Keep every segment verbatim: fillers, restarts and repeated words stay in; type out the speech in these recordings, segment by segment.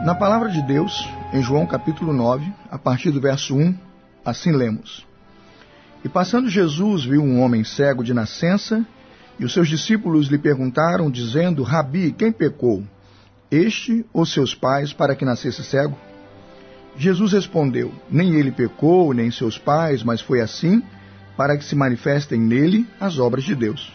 Na palavra de Deus, em João capítulo nove, a partir do verso um, assim lemos: E passando Jesus viu um homem cego de nascença, e os seus discípulos lhe perguntaram, dizendo: Rabi, quem pecou, este ou seus pais, para que nascesse cego? Jesus respondeu: Nem ele pecou, nem seus pais, mas foi assim, para que se manifestem nele as obras de Deus.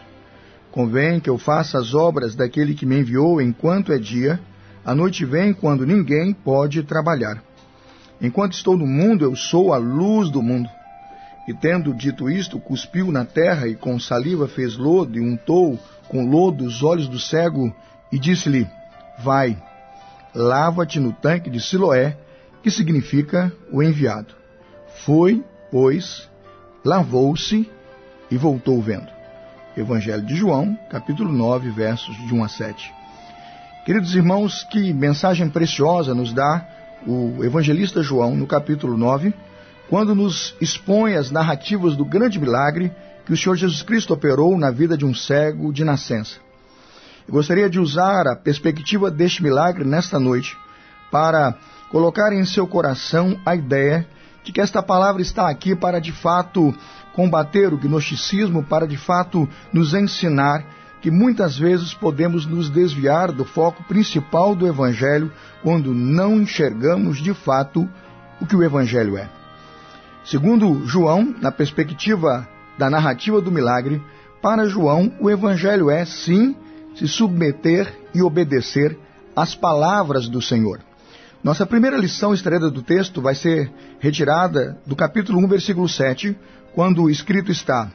Convém que eu faça as obras daquele que me enviou enquanto é dia. A noite vem quando ninguém pode trabalhar. Enquanto estou no mundo, eu sou a luz do mundo. E tendo dito isto, cuspiu na terra e com saliva fez lodo e untou com lodo os olhos do cego e disse-lhe: Vai, lava-te no tanque de Siloé, que significa o enviado. Foi, pois, lavou-se e voltou vendo. Evangelho de João, capítulo nove, versos de um a sete. Queridos irmãos, que mensagem preciosa nos dá o evangelista João no capítulo nove, quando nos expõe as narrativas do grande milagre que o Senhor Jesus Cristo operou na vida de um cego de nascença. Eu gostaria de usar a perspectiva deste milagre nesta noite para colocar em seu coração a ideia de que esta palavra está aqui para de fato combater o gnosticismo, para de fato nos ensinar que muitas vezes podemos nos desviar do foco principal do Evangelho quando não enxergamos de fato o que o Evangelho é. Segundo João, na perspectiva da narrativa do milagre, para João o Evangelho é, sim, se submeter e obedecer às palavras do Senhor. Nossa primeira lição extraída do texto vai ser retirada do capítulo um, versículo sete, quando escrito está: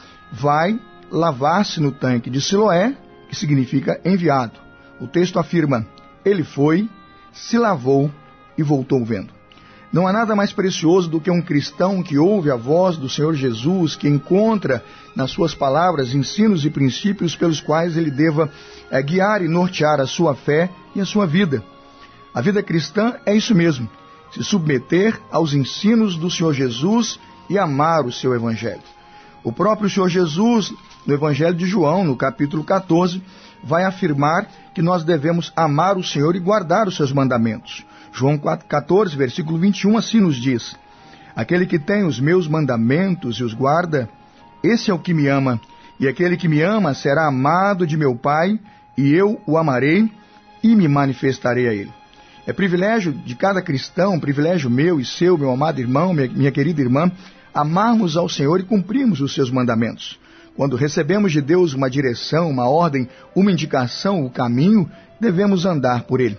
Vai lavar-se no tanque de Siloé, que significa enviado. O texto afirma: Ele foi, se lavou e voltou vendo. Não há nada mais precioso do que um cristão que ouve a voz do Senhor Jesus, que encontra nas suas palavras ensinos e princípios pelos quais ele deva é, guiar e nortear a sua fé e a sua vida. A vida cristã é isso mesmo, se submeter aos ensinos do Senhor Jesus e amar o seu Evangelho. O próprio Senhor Jesus, no Evangelho de João, no capítulo catorze, vai afirmar que nós devemos amar o Senhor e guardar os seus mandamentos. João catorze, versículo vinte e um, assim nos diz: Aquele que tem os meus mandamentos e os guarda, esse é o que me ama, e aquele que me ama será amado de meu Pai, e eu o amarei e me manifestarei a ele. É privilégio de cada cristão, privilégio meu e seu, meu amado irmão, minha, minha querida irmã, amarmos ao Senhor e cumprirmos os seus mandamentos. Quando recebemos de Deus uma direção, uma ordem, uma indicação, o caminho, devemos andar por ele.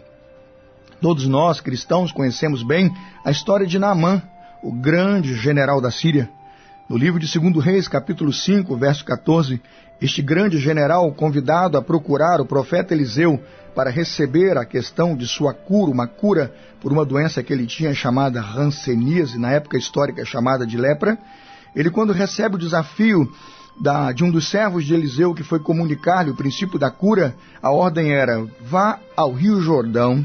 Todos nós, cristãos, conhecemos bem a história de Naamã, o grande general da Síria. No livro de Segundo Reis, capítulo cinco, verso catorze, este grande general, convidado a procurar o profeta Eliseu para receber a questão de sua cura, uma cura por uma doença que ele tinha chamada hanseníase, na época histórica chamada de lepra, ele, quando recebe o desafio da, de um dos servos de Eliseu que foi comunicar-lhe o princípio da cura, a ordem era: vá ao Rio Jordão,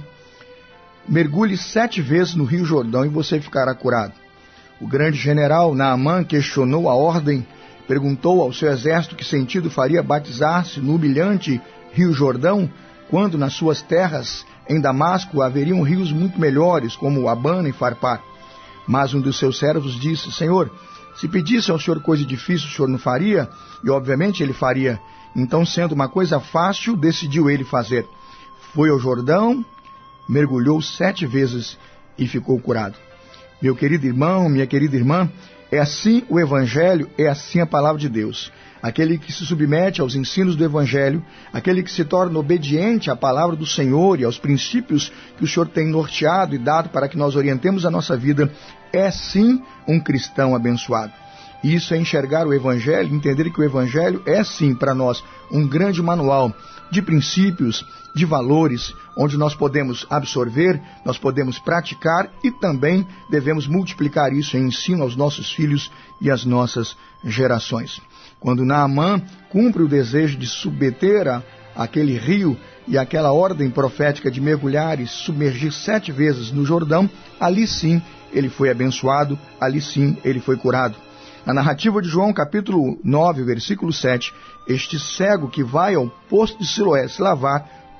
mergulhe sete vezes no Rio Jordão e você ficará curado. O grande general Naamã questionou a ordem, perguntou ao seu exército que sentido faria batizar-se no humilhante Rio Jordão, quando nas suas terras, em Damasco, haveriam rios muito melhores, como Abana e Farpar. Mas um dos seus servos disse: Senhor, se pedisse ao Senhor coisa difícil, o Senhor não faria? E obviamente ele faria. Então, sendo uma coisa fácil, decidiu ele fazer. Foi ao Jordão, mergulhou sete vezes e ficou curado. Meu querido irmão, minha querida irmã, é assim o Evangelho, é assim a palavra de Deus. Aquele que se submete aos ensinos do Evangelho, aquele que se torna obediente à palavra do Senhor e aos princípios que o Senhor tem norteado e dado para que nós orientemos a nossa vida, é sim um cristão abençoado. E isso é enxergar o Evangelho, entender que o Evangelho é sim para nós um grande manual de princípios, de valores, onde nós podemos absorver, nós podemos praticar e também devemos multiplicar isso em ensino aos nossos filhos e às nossas gerações. Quando Naamã cumpre o desejo de submeter a, aquele rio e aquela ordem profética de mergulhar e submergir sete vezes no Jordão, ali sim ele foi abençoado, ali sim ele foi curado. Na narrativa de João, capítulo nove, versículo sete, este cego que vai ao poço de Siloé se lavar,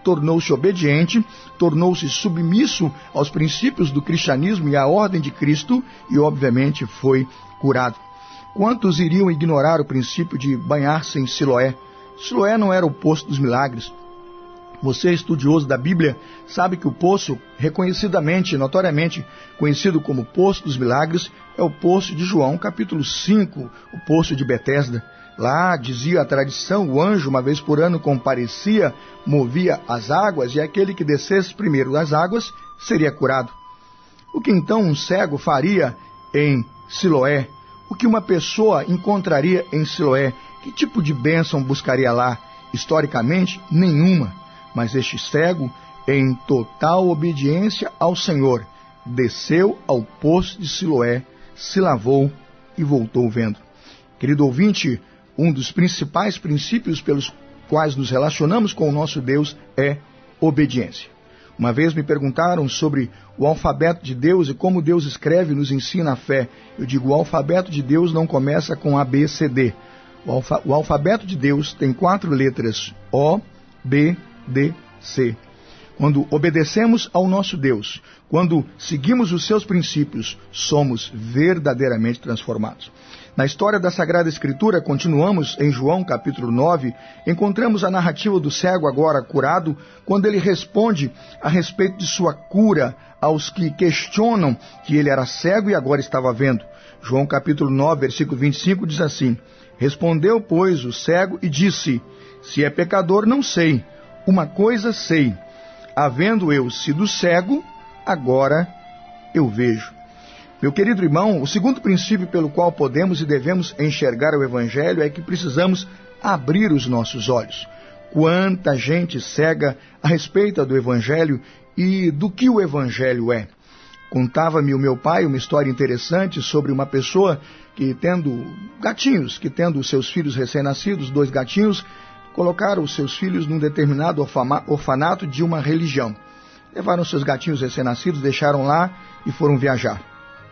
tornou-se obediente, tornou-se submisso aos princípios do cristianismo e à ordem de Cristo e, obviamente, foi curado. Quantos iriam ignorar o princípio de banhar-se em Siloé? Siloé não era o poço dos milagres. Você, estudioso da Bíblia, sabe que o poço, reconhecidamente, notoriamente conhecido como Poço dos Milagres, é o poço de João, capítulo cinco, o poço de Betesda. Lá, dizia a tradição, o anjo, uma vez por ano, comparecia, movia as águas, e aquele que descesse primeiro das águas seria curado. O que então um cego faria em Siloé? O que uma pessoa encontraria em Siloé? Que tipo de bênção buscaria lá? Historicamente, nenhuma. Mas este cego, em total obediência ao Senhor, desceu ao poço de Siloé, se lavou e voltou vendo. Querido ouvinte, um dos principais princípios pelos quais nos relacionamos com o nosso Deus é obediência. Uma vez me perguntaram sobre o alfabeto de Deus e como Deus escreve e nos ensina a fé. Eu digo, o alfabeto de Deus não começa com A, B, C, D. O, alfa, o alfabeto de Deus tem quatro letras, O, B, D, C. Quando obedecemos ao nosso Deus, quando seguimos os seus princípios, somos verdadeiramente transformados. Na história da Sagrada Escritura, continuamos em João capítulo nove, encontramos a narrativa do cego agora curado, quando ele responde a respeito de sua cura aos que questionam que ele era cego e agora estava vendo. João capítulo nove, versículo vinte e cinco diz assim: Respondeu, pois, o cego e disse, se é pecador, não sei. Uma coisa sei, havendo eu sido cego, agora eu vejo. Meu querido irmão, o segundo princípio pelo qual podemos e devemos enxergar o Evangelho é que precisamos abrir os nossos olhos. Quanta gente cega a respeito do Evangelho e do que o Evangelho é. Contava-me o meu pai uma história interessante sobre uma pessoa que, tendo gatinhos, que tendo os seus filhos recém-nascidos, dois gatinhos, colocaram os seus filhos num determinado orfanato de uma religião. Levaram seus gatinhos recém-nascidos, deixaram lá e foram viajar.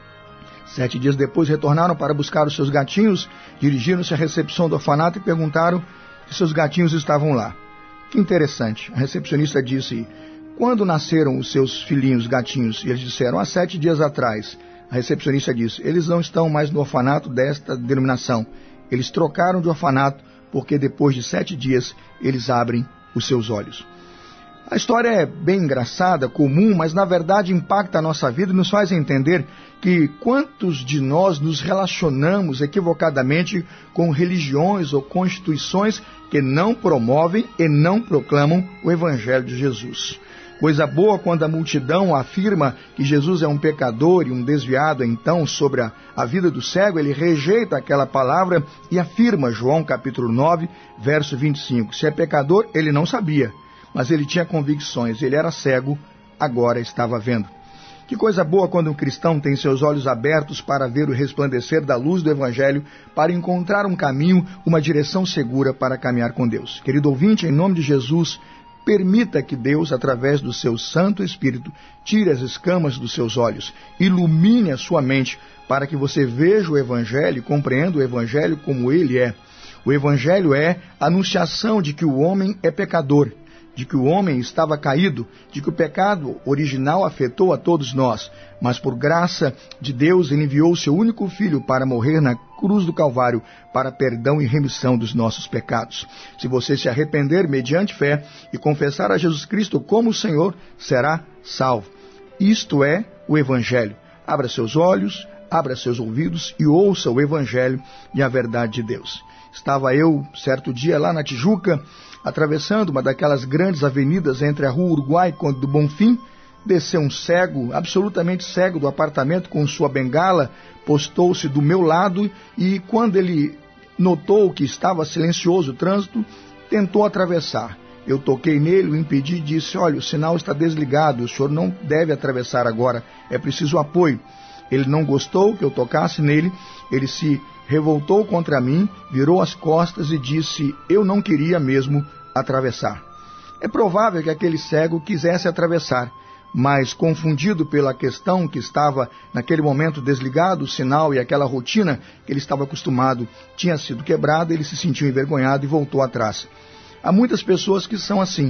Sete dias depois retornaram para buscar os seus gatinhos, dirigiram-se à recepção do orfanato e perguntaram se seus gatinhos estavam lá. Que interessante. A recepcionista disse, quando nasceram os seus filhinhos gatinhos? E eles disseram, há sete dias atrás. A recepcionista disse, eles não estão mais no orfanato desta denominação. Eles trocaram de orfanato porque depois de sete dias eles abrem os seus olhos. A história é bem engraçada, comum, mas na verdade impacta a nossa vida e nos faz entender que quantos de nós nos relacionamos equivocadamente com religiões ou constituições que não promovem e não proclamam o Evangelho de Jesus. Coisa boa quando a multidão afirma que Jesus é um pecador e um desviado, então, sobre a, a vida do cego, ele rejeita aquela palavra e afirma, João capítulo nove, verso vinte e cinco, se é pecador, ele não sabia, mas ele tinha convicções, ele era cego, agora estava vendo. Que coisa boa quando um cristão tem seus olhos abertos para ver o resplandecer da luz do Evangelho, para encontrar um caminho, uma direção segura para caminhar com Deus. Querido ouvinte, em nome de Jesus, permita que Deus, através do seu Santo Espírito, tire as escamas dos seus olhos, ilumine a sua mente, para que você veja o Evangelho e compreenda o Evangelho como ele é. O Evangelho é a anunciação de que o homem é pecador, de que o homem estava caído, de que o pecado original afetou a todos nós, mas por graça de Deus ele enviou o seu único filho para morrer na cruz do Calvário, para perdão e remissão dos nossos pecados. Se você se arrepender mediante fé e confessar a Jesus Cristo como Senhor, será salvo. Isto é o Evangelho. Abra seus olhos, abra seus ouvidos e ouça o Evangelho e a verdade de Deus. Estava eu, certo dia, lá na Tijuca, atravessando uma daquelas grandes avenidas entre a rua Uruguai e Conde do Bonfim, desceu um cego, absolutamente cego, do apartamento com sua bengala, postou-se do meu lado e, quando ele notou que estava silencioso o trânsito, tentou atravessar. Eu toquei nele, o impedi e disse, olha, o sinal está desligado, o senhor não deve atravessar agora, é preciso apoio. Ele não gostou que eu tocasse nele, ele se revoltou contra mim, virou as costas e disse, eu não queria mesmo atravessar. É provável que aquele cego quisesse atravessar, mas confundido pela questão que estava naquele momento desligado, o sinal e aquela rotina que ele estava acostumado tinha sido quebrada, ele se sentiu envergonhado e voltou atrás. Há muitas pessoas que são assim,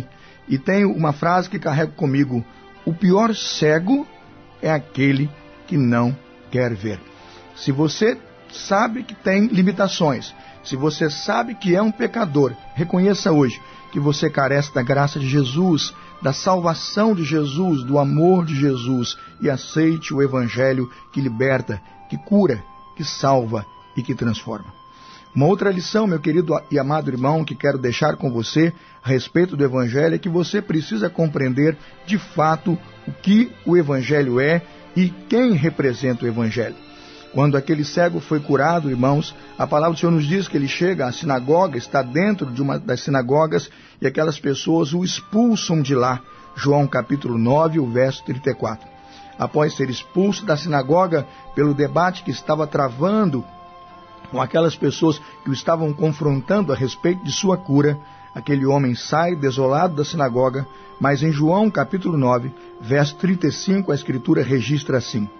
e tenho uma frase que carrego comigo: o pior cego é aquele que não quer ver. Se você sabe que tem limitações, se você sabe que é um pecador, reconheça hoje que você carece da graça de Jesus, da salvação de Jesus, do amor de Jesus, e aceite o Evangelho que liberta, que cura, que salva e que transforma. Uma outra lição, meu querido e amado irmão, que quero deixar com você a respeito do Evangelho, é que você precisa compreender de fato o que o Evangelho é e quem representa o Evangelho. Quando aquele cego foi curado, irmãos, a palavra do Senhor nos diz que ele chega à sinagoga, está dentro de uma das sinagogas, e aquelas pessoas o expulsam de lá. João capítulo nove, o verso trinta e quatro. Após ser expulso da sinagoga pelo debate que estava travando com aquelas pessoas que o estavam confrontando a respeito de sua cura, aquele homem sai desolado da sinagoga, mas em João capítulo nove, verso trinta e cinco, a Escritura registra assim: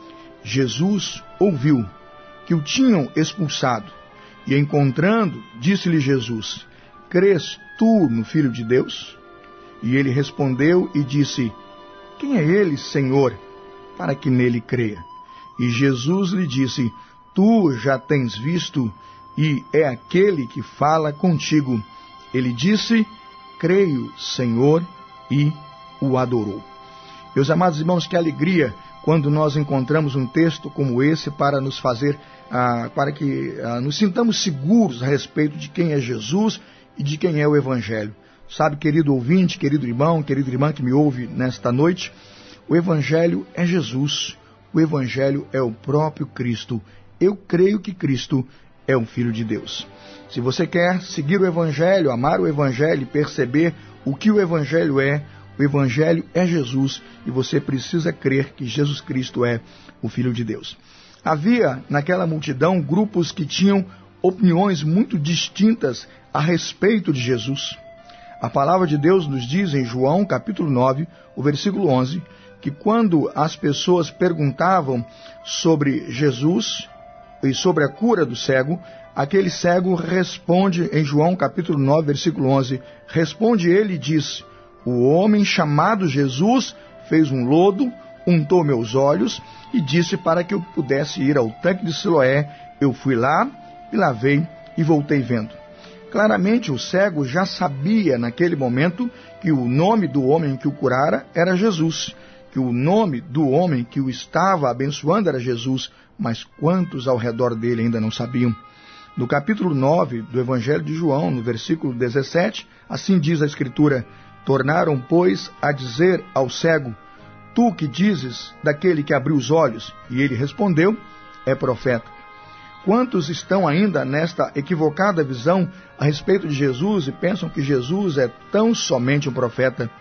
Jesus ouviu que o tinham expulsado, e encontrando, disse-lhe Jesus: crês tu no Filho de Deus? E ele respondeu e disse: quem é ele, Senhor, para que nele creia? E Jesus lhe disse: tu já tens visto, e é aquele que fala contigo. Ele disse: creio, Senhor, e o adorou. Meus amados irmãos, que alegria quando nós encontramos um texto como esse para nos fazer, ah, para que ah, nos sintamos seguros a respeito de quem é Jesus e de quem é o Evangelho. Sabe, querido ouvinte, querido irmão, querida irmã que me ouve nesta noite, o Evangelho é Jesus, o Evangelho é o próprio Cristo. Eu creio que Cristo é um Filho de Deus. Se você quer seguir o Evangelho, amar o Evangelho e perceber o que o Evangelho é, o Evangelho é Jesus, e você precisa crer que Jesus Cristo é o Filho de Deus. Havia naquela multidão grupos que tinham opiniões muito distintas a respeito de Jesus. A palavra de Deus nos diz em João capítulo nove, o versículo onze, que quando as pessoas perguntavam sobre Jesus e sobre a cura do cego, aquele cego responde em João capítulo nove, versículo onze, responde ele e diz: o homem chamado Jesus fez um lodo, untou meus olhos e disse para que eu pudesse ir ao tanque de Siloé. Eu fui lá e lavei e voltei vendo. Claramente o cego já sabia naquele momento que o nome do homem que o curara era Jesus, que o nome do homem que o estava abençoando era Jesus, mas quantos ao redor dele ainda não sabiam? No capítulo nove do Evangelho de João, no versículo dezessete, assim diz a Escritura: tornaram, pois, a dizer ao cego: tu que dizes daquele que abriu os olhos? E ele respondeu: é profeta. Quantos estão ainda nesta equivocada visão a respeito de Jesus e pensam que Jesus é tão somente um profeta?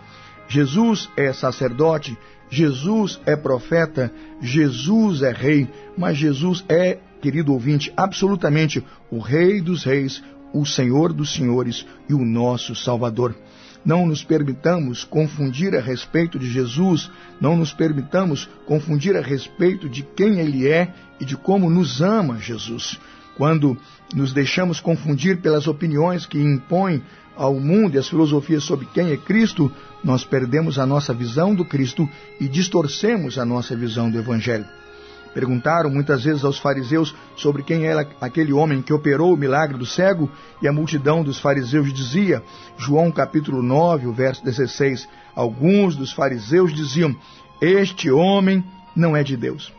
Jesus é sacerdote, Jesus é profeta, Jesus é rei, mas Jesus é, querido ouvinte, absolutamente o Rei dos reis, o Senhor dos senhores e o nosso Salvador. Não nos permitamos confundir a respeito de Jesus, não nos permitamos confundir a respeito de quem Ele é e de como nos ama Jesus. Quando nos deixamos confundir pelas opiniões que impõem ao mundo e as filosofias sobre quem é Cristo, nós perdemos a nossa visão do Cristo e distorcemos a nossa visão do Evangelho. Perguntaram muitas vezes aos fariseus sobre quem era aquele homem que operou o milagre do cego, e a multidão dos fariseus dizia, João capítulo nove, o verso dezesseis, alguns dos fariseus diziam: este homem não é de Deus.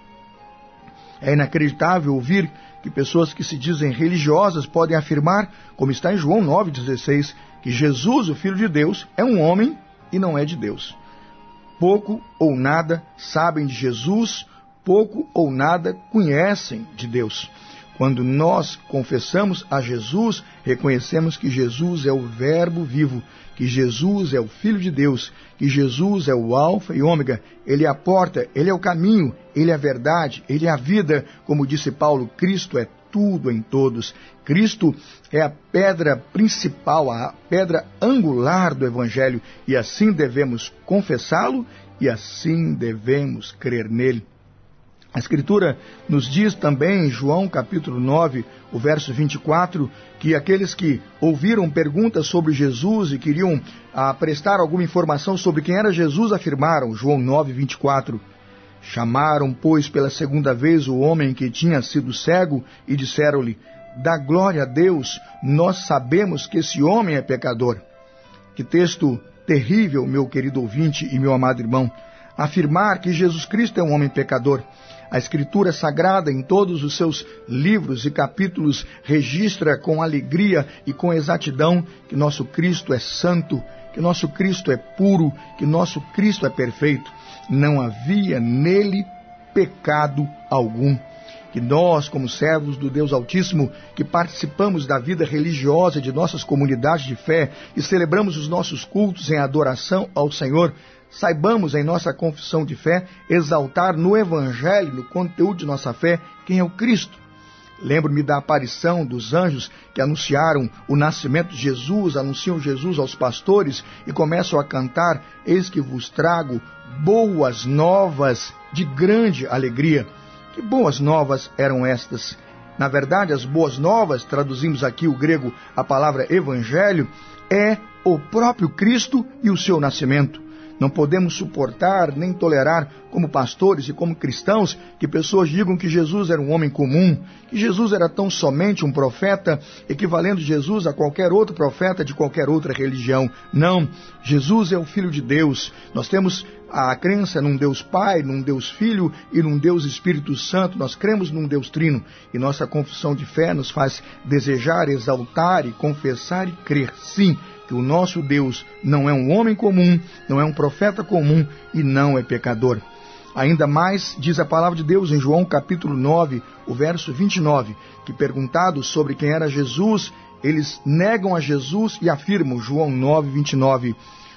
É inacreditável ouvir que pessoas que se dizem religiosas podem afirmar, como está em João nove, dezesseis, que Jesus, o Filho de Deus, é um homem e não é de Deus. Pouco ou nada sabem de Jesus, pouco ou nada conhecem de Deus. Quando nós confessamos a Jesus, reconhecemos que Jesus é o Verbo vivo, que Jesus é o Filho de Deus, que Jesus é o Alfa e Ômega, Ele é a porta, Ele é o caminho, Ele é a verdade, Ele é a vida. Como disse Paulo, Cristo é tudo em todos. Cristo é a pedra principal, a pedra angular do Evangelho, e assim devemos confessá-lo e assim devemos crer nele. A Escritura nos diz também, em João capítulo nove, o verso vinte e quatro, que aqueles que ouviram perguntas sobre Jesus e queriam ah, prestar alguma informação sobre quem era Jesus, afirmaram, João nove, vinte e quatro, chamaram, pois, pela segunda vez o homem que tinha sido cego e disseram-lhe, dá glória a Deus, nós sabemos que esse homem é pecador. Que texto terrível, meu querido ouvinte e meu amado irmão, afirmar que Jesus Cristo é um homem pecador. A Escritura Sagrada, em todos os seus livros e capítulos, registra com alegria e com exatidão que nosso Cristo é santo, que nosso Cristo é puro, que nosso Cristo é perfeito. Não havia nele pecado algum. Que nós, como servos do Deus Altíssimo, que participamos da vida religiosa de nossas comunidades de fé e celebramos os nossos cultos em adoração ao Senhor, saibamos em nossa confissão de fé exaltar no Evangelho, no conteúdo de nossa fé, quem é o Cristo. Lembro-me da aparição dos anjos que anunciaram o nascimento de Jesus, anunciam Jesus aos pastores e começam a cantar, eis que vos trago boas novas de grande alegria. Que boas novas eram estas? Na verdade, as boas novas, traduzimos aqui o grego a palavra evangelho, é o próprio Cristo e o seu nascimento. Não podemos suportar nem tolerar, como pastores e como cristãos, que pessoas digam que Jesus era um homem comum, que Jesus era tão somente um profeta, equivalendo Jesus a qualquer outro profeta de qualquer outra religião. Não, Jesus é o Filho de Deus. Nós temos a crença num Deus Pai, num Deus Filho e num Deus Espírito Santo. Nós cremos num Deus Trino e nossa confissão de fé nos faz desejar, exaltar e confessar e crer, sim, que o nosso Deus não é um homem comum, não é um profeta comum e não é pecador. Ainda mais diz a palavra de Deus em João capítulo nove, o verso vinte e nove, que perguntados sobre quem era Jesus, eles negam a Jesus e afirmam, João nove, vinte e nove,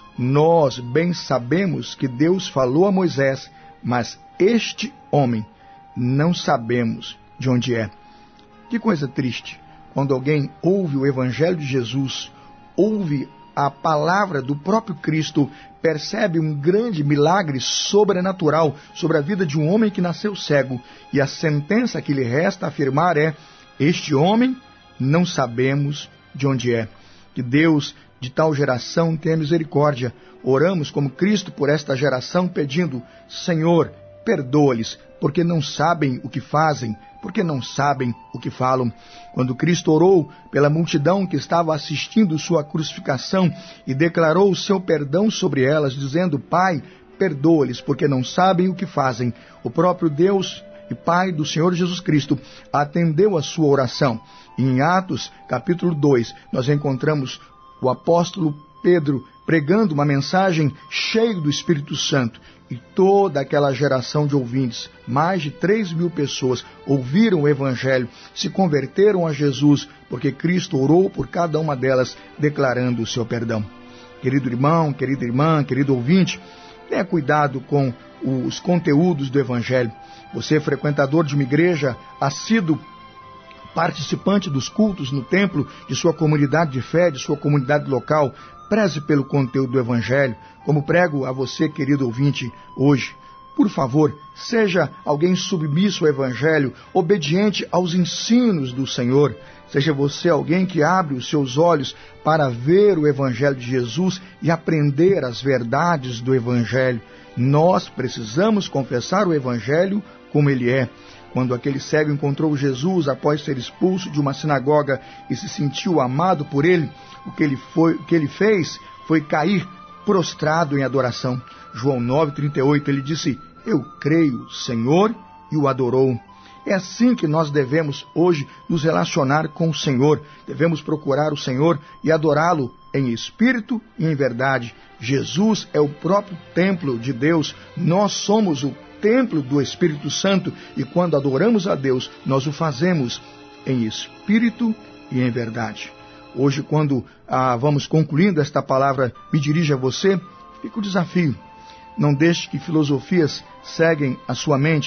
nós bem sabemos que Deus falou a Moisés, mas este homem não sabemos de onde é. Que coisa triste, quando alguém ouve o Evangelho de Jesus, ouve a palavra do próprio Cristo, percebe um grande milagre sobrenatural sobre a vida de um homem que nasceu cego, e a sentença que lhe resta afirmar é, este homem não sabemos de onde é. Que Deus de tal geração tenha misericórdia. Oramos como Cristo por esta geração, pedindo, Senhor, perdoa-lhes, porque não sabem o que fazem, porque não sabem o que falam. Quando Cristo orou pela multidão que estava assistindo sua crucificação e declarou o seu perdão sobre elas, dizendo, Pai, perdoa-lhes, porque não sabem o que fazem, o próprio Deus e Pai do Senhor Jesus Cristo atendeu a sua oração. E em Atos, capítulo dois, nós encontramos o apóstolo Pedro pregando uma mensagem cheia do Espírito Santo. E toda aquela geração de ouvintes, mais de três mil pessoas, ouviram o Evangelho, se converteram a Jesus, porque Cristo orou por cada uma delas, declarando o seu perdão. Querido irmão, querida irmã, querido ouvinte, tenha cuidado com os conteúdos do Evangelho. Você é frequentador de uma igreja, assíduo, participante dos cultos no templo de sua comunidade de fé, de sua comunidade local, preze pelo conteúdo do Evangelho, como prego a você, querido ouvinte, hoje. Por favor, seja alguém submisso ao Evangelho, obediente aos ensinos do Senhor. Seja você alguém que abre os seus olhos para ver o Evangelho de Jesus e aprender as verdades do Evangelho. Nós precisamos confessar o Evangelho como ele é. Quando aquele cego encontrou Jesus após ser expulso de uma sinagoga e se sentiu amado por ele, o que ele, foi, o que ele fez foi cair prostrado em adoração. João nove, trinta e oito, ele disse, eu creio, Senhor, e o adorou. É assim que nós devemos hoje nos relacionar com o Senhor. Devemos procurar o Senhor e adorá-lo em espírito e em verdade. Jesus é o próprio templo de Deus. Nós somos o templo do Espírito Santo e quando adoramos a Deus, nós o fazemos em espírito e em verdade. Hoje, quando ah, vamos concluindo esta palavra, me dirijo a você, fica o desafio. Não deixe que filosofias ceguem a sua mente.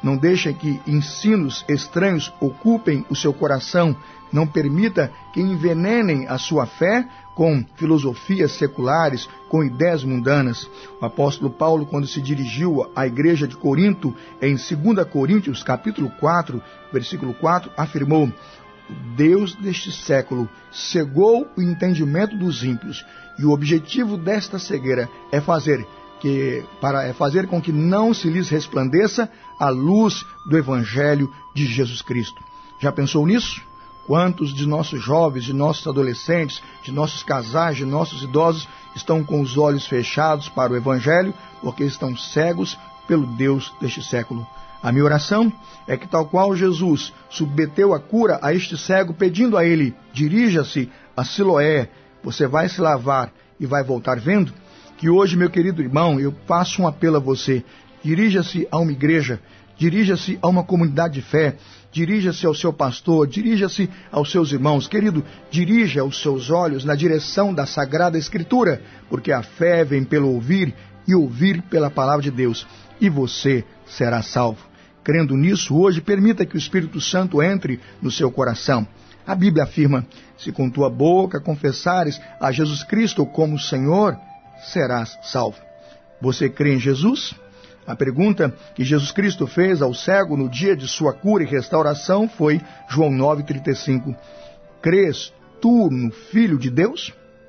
Não deixe que ensinos estranhos ocupem o seu coração. Não permita que envenenem a sua fé com filosofias seculares, com ideias mundanas. O apóstolo Paulo, quando se dirigiu à igreja de Corinto, em dois Coríntios, capítulo quatro, versículo quatro, afirmou: o Deus deste século cegou o entendimento dos ímpios, e o objetivo desta cegueira é fazer, que, para, é fazer com que não se lhes resplandeça a luz do Evangelho de Jesus Cristo. Já pensou nisso? Quantos de nossos jovens, de nossos adolescentes, de nossos casais, de nossos idosos estão com os olhos fechados para o Evangelho porque estão cegos pelo Deus deste século? A minha oração é que, tal qual Jesus submeteu a cura a este cego, pedindo a ele: dirija-se a Siloé, você vai se lavar e vai voltar vendo, que hoje, meu querido irmão, eu faço um apelo a você: dirija-se a uma igreja, dirija-se a uma comunidade de fé, dirija-se ao seu pastor, dirija-se aos seus irmãos. Querido, dirija os seus olhos na direção da Sagrada Escritura, porque a fé vem pelo ouvir e ouvir pela palavra de Deus, e você será salvo. Crendo nisso, hoje, permita que o Espírito Santo entre no seu coração. A Bíblia afirma: se com tua boca confessares a Jesus Cristo como Senhor, serás salvo. Você crê em Jesus? A pergunta que Jesus Cristo fez ao cego no dia de sua cura e restauração foi João nove, trinta e cinco. Crês tu no Filho de Deus?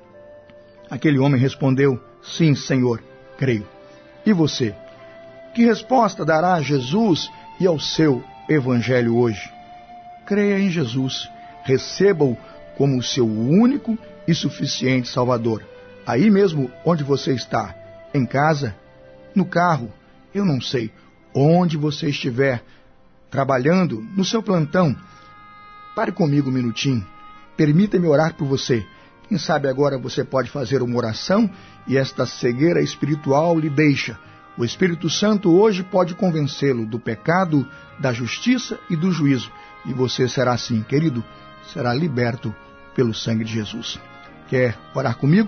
Aquele homem respondeu: sim, Senhor, creio. E você? Que resposta dará a Jesus e ao seu Evangelho hoje? Creia em Jesus, receba-o como o seu único e suficiente Salvador. Aí mesmo onde você está, em casa, no carro, eu não sei, onde você estiver, trabalhando, no seu plantão, pare comigo um minutinho, permita-me orar por você. Quem sabe agora você pode fazer uma oração e esta cegueira espiritual lhe deixa. O Espírito Santo hoje pode convencê-lo do pecado, da justiça e do juízo. E você será assim, querido, será liberto pelo sangue de Jesus. Quer orar comigo?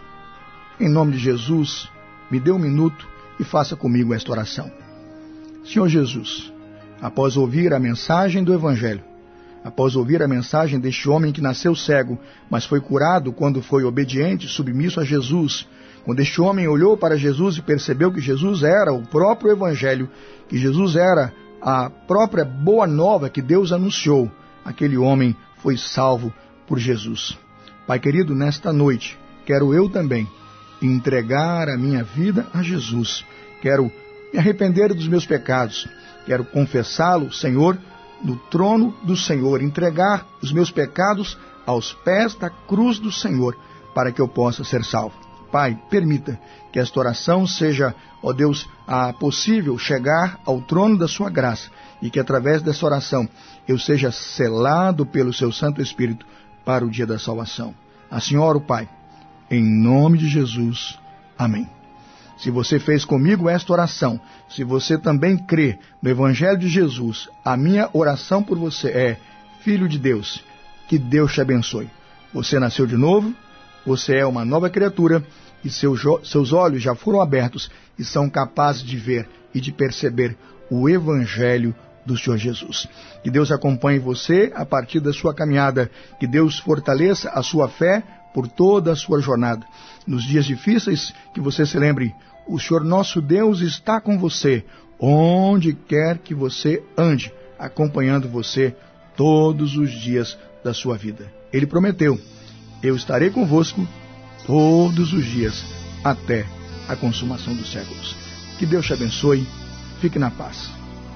Em nome de Jesus, me dê um minuto e faça comigo esta oração. Senhor Jesus, após ouvir a mensagem do Evangelho, após ouvir a mensagem deste homem que nasceu cego, mas foi curado quando foi obediente e submisso a Jesus, quando este homem olhou para Jesus e percebeu que Jesus era o próprio Evangelho, que Jesus era a própria boa nova que Deus anunciou, aquele homem foi salvo por Jesus. Pai querido, nesta noite, quero eu também entregar a minha vida a Jesus. Quero me arrepender dos meus pecados. Quero confessá-lo, Senhor, no trono do Senhor. Entregar os meus pecados aos pés da cruz do Senhor, para que eu possa ser salvo. Pai, permita que esta oração seja, ó Deus, a possível chegar ao trono da sua graça, e que através dessa oração eu seja selado pelo seu Santo Espírito para o dia da salvação. Assim oro, Pai, em nome de Jesus. Amém. Se você fez comigo esta oração, se você também crê no Evangelho de Jesus, a minha oração por você é: Filho de Deus, que Deus te abençoe. Você nasceu de novo, você é uma nova criatura e seus, seus olhos já foram abertos e são capazes de ver e de perceber o Evangelho do Senhor Jesus. Que Deus acompanhe você a partir da sua caminhada, que Deus fortaleça a sua fé por toda a sua jornada. Nos dias difíceis, que você se lembre: o Senhor nosso Deus está com você, onde quer que você ande, acompanhando você todos os dias da sua vida. Ele prometeu: eu estarei convosco todos os dias, até a consumação dos séculos. Que Deus te abençoe, fique na paz.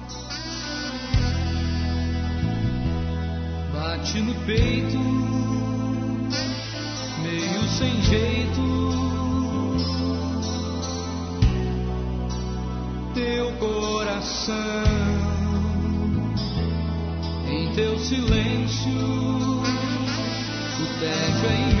Bate no peito, meio sem jeito, teu coração, em teu silêncio, o tédio é imenso.